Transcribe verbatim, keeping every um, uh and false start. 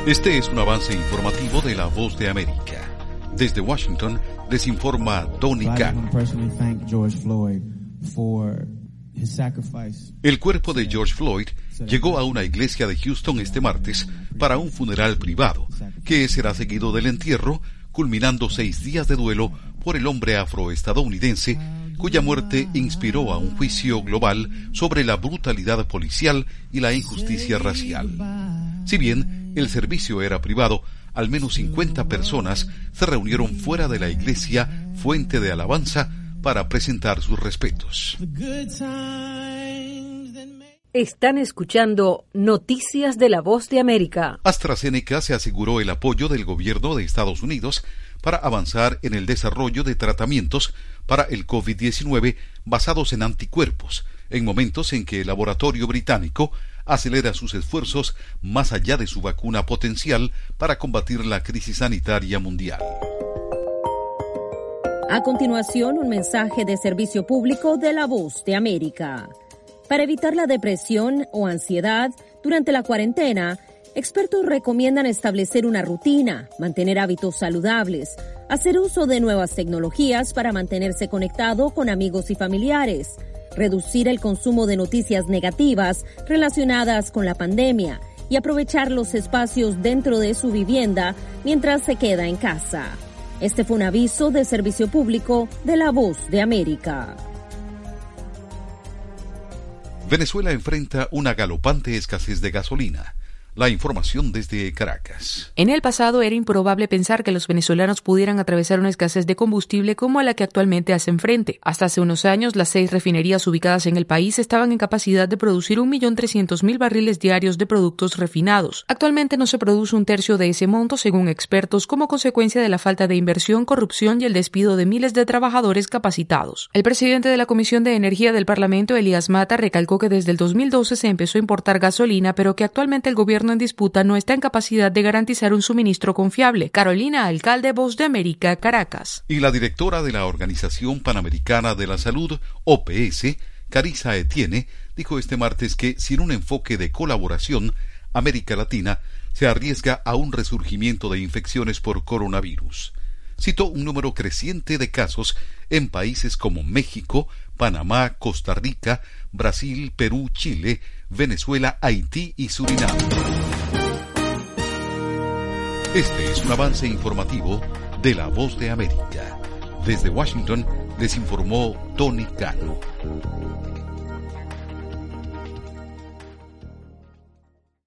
Este es un avance informativo de La Voz de América. Desde Washington les informa Tony Cano. El cuerpo de George Floyd llegó a una iglesia de Houston este martes para un funeral privado, que será seguido del entierro, culminando seis días de duelo por el hombre afroestadounidense, cuya muerte inspiró a un juicio global sobre la brutalidad policial y la injusticia racial. Si bien el servicio era privado, al menos cincuenta personas se reunieron fuera de la iglesia Fuente de Alabanza para presentar sus respetos. Están escuchando Noticias de La Voz de América. AstraZeneca se aseguró el apoyo del gobierno de Estados Unidos para avanzar en el desarrollo de tratamientos para el COVID diecinueve basados en anticuerpos, en momentos en que el laboratorio británico acelera sus esfuerzos más allá de su vacuna potencial para combatir la crisis sanitaria mundial. A continuación, un mensaje de servicio público de La Voz de América. Para evitar la depresión o ansiedad durante la cuarentena, expertos recomiendan establecer una rutina, mantener hábitos saludables, hacer uso de nuevas tecnologías para mantenerse conectado con amigos y familiares, reducir el consumo de noticias negativas relacionadas con la pandemia y aprovechar los espacios dentro de su vivienda mientras se queda en casa. Este fue un aviso de servicio público de La Voz de América. Venezuela enfrenta una galopante escasez de gasolina. La información desde Caracas. En el pasado era improbable pensar que los venezolanos pudieran atravesar una escasez de combustible como a la que actualmente hacen frente. Hasta hace unos años, las seis refinerías ubicadas en el país estaban en capacidad de producir un millón trescientos mil barriles diarios de productos refinados. Actualmente no se produce un tercio de ese monto, según expertos, como consecuencia de la falta de inversión, corrupción y el despido de miles de trabajadores capacitados. El presidente de la Comisión de Energía del Parlamento, Elías Mata, recalcó que desde el dos mil doce se empezó a importar gasolina, pero que actualmente el gobierno en disputa no está en capacidad de garantizar un suministro confiable. Carolina Alcalde, Voz de América, Caracas. Y la directora de la Organización Panamericana de la Salud, O P S, Carissa Etienne, dijo este martes que sin un enfoque de colaboración, América Latina se arriesga a un resurgimiento de infecciones por coronavirus. Citó un número creciente de casos en países como México, Panamá, Costa Rica, Brasil, Perú, Chile, Venezuela, Haití y Surinam. Este es un avance informativo de La Voz de América. Desde Washington les informó Tony Cano.